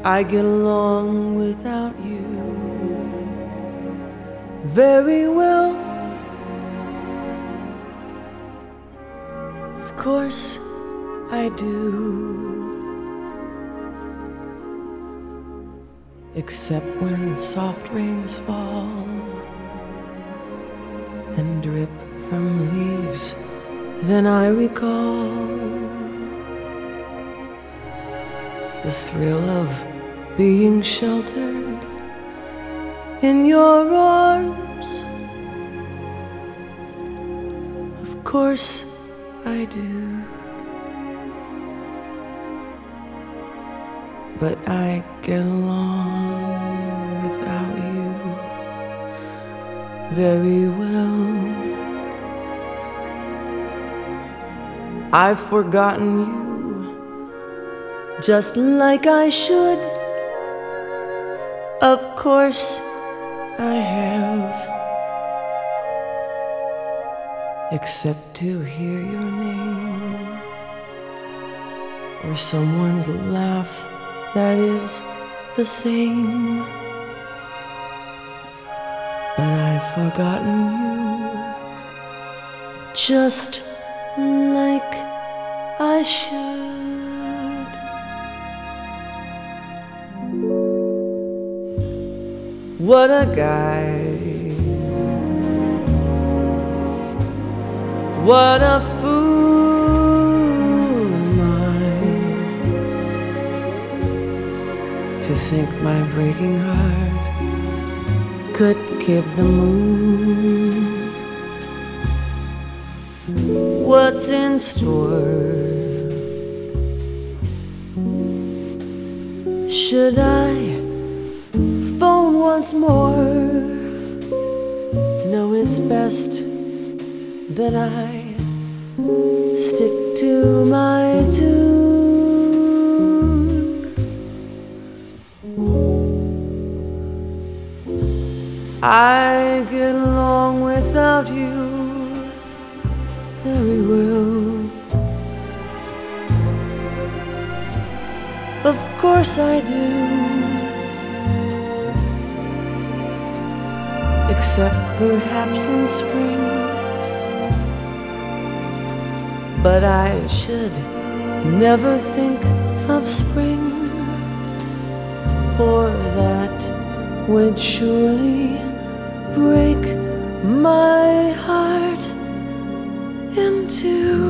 I get along without you very well. Of course I do. Except when soft rains fall and drip from leaves, then I recall the thrill of being sheltered in your arms. Of course I do. But I get along without you very well. I've forgotten you just like I should. Of course I have, except to hear your name or someone's laugh that is the same. But I've forgotten you just like I should. What a guy, what a fool am I to think my breaking heart could kid the moon. What's in store? Should I phone once more? No, it's best that I stick to my tune. I get along without you very well. Of course I do. Except perhaps in spring. But I should never think of spring, for that would surely break my heart in two.